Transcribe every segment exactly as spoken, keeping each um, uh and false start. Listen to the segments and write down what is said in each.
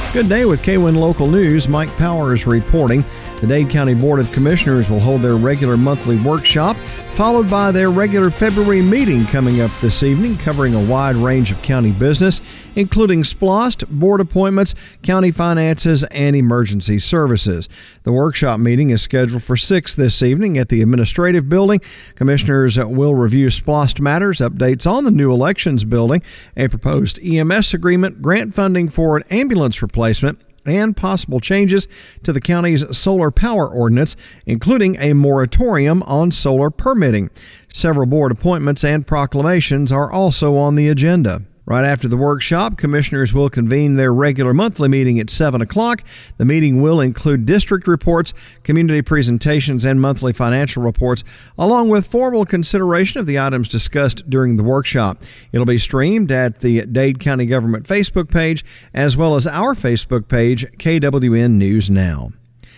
Good day with K W I N Local News. Mike Powers reporting. The Dade County Board of Commissioners will hold their regular monthly workshop, followed by their regular February meeting coming up this evening, covering a wide range of county business, including SPLOST, board appointments, county finances, and emergency services. The workshop meeting is scheduled for six this evening at the Administrative Building. Commissioners will review SPLOST matters, updates on the new elections building, a proposed E M S agreement, grant funding for an ambulance replacement, and possible changes to the county's solar power ordinance, including a moratorium on solar permitting. Several board appointments and proclamations are also on the agenda. Right after the workshop, commissioners will convene their regular monthly meeting at seven o'clock. The meeting will include district reports, community presentations, and monthly financial reports, along with formal consideration of the items discussed during the workshop. It'll be streamed at the Dade County Government Facebook page, as well as our Facebook page, K W N News Now.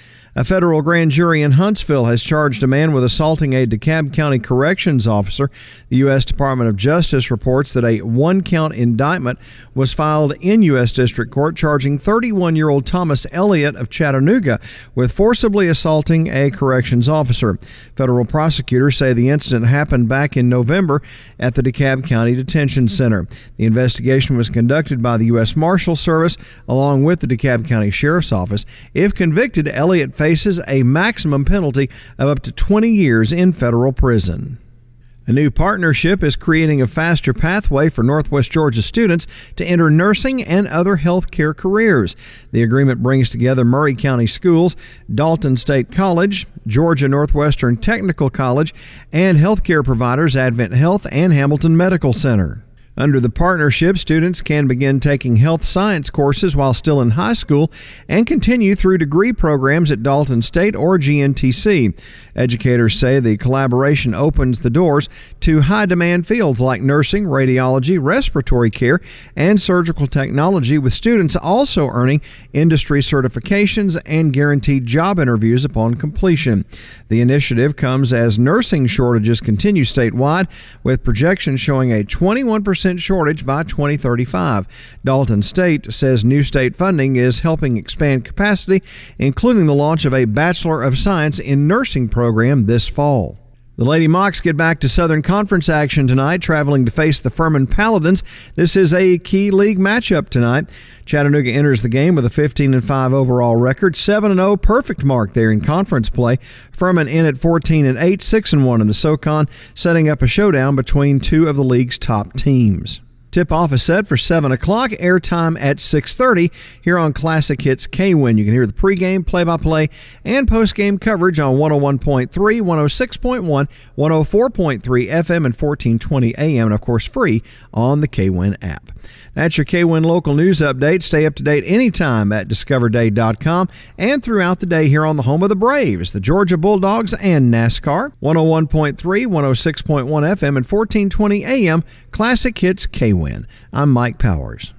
A federal grand jury in Huntsville has charged a man with assaulting a DeKalb County corrections officer. The U S Department of Justice reports that a one-count indictment was filed in U S District Court charging thirty-one-year-old Thomas Elliott of Chattanooga with forcibly assaulting a corrections officer. Federal prosecutors say the incident happened back in November at the DeKalb County Detention Center. The investigation was conducted by the U S Marshal Service along with the DeKalb County Sheriff's Office. If convicted, Elliott faces a maximum penalty of up to twenty years in federal prison. A new partnership is creating a faster pathway for Northwest Georgia students to enter nursing and other healthcare careers. The agreement brings together Murray County Schools, Dalton State College, Georgia Northwestern Technical College, and healthcare providers Advent Health and Hamilton Medical Center. Under the partnership, students can begin taking health science courses while still in high school and continue through degree programs at Dalton State or G N T C. Educators say the collaboration opens the doors to high-demand fields like nursing, radiology, respiratory care, and surgical technology, with students also earning industry certifications and guaranteed job interviews upon completion. The initiative comes as nursing shortages continue statewide, with projections showing a twenty-one percent shortage by twenty thirty-five. Dalton State says new state funding is helping expand capacity, including the launch of a Bachelor of Science in Nursing program this fall. The Lady Mocs get back to Southern Conference action tonight, traveling to face the Furman Paladins. This is a key league matchup tonight. Chattanooga enters the game with a fifteen and five overall record, seven and oh perfect mark there in conference play. Furman in at fourteen and eight, six and one in the SoCon, setting up a showdown between two of the league's top teams. Tip-off is set for seven o'clock, airtime at six thirty here on Classic Hits K W I N. You can hear the pregame, play-by-play, and postgame coverage on one oh one point three, one oh six point one, one oh four point three F M, and fourteen twenty A M, and of course free on the K W I N app. That's your K W I N local news update. Stay up to date anytime at discover dade dot com and throughout the day here on the home of the Braves, the Georgia Bulldogs, and NASCAR. one oh one point three, one oh six point one F M, and fourteen twenty A M, Classic Hits K W I N. I'm Mike Powers.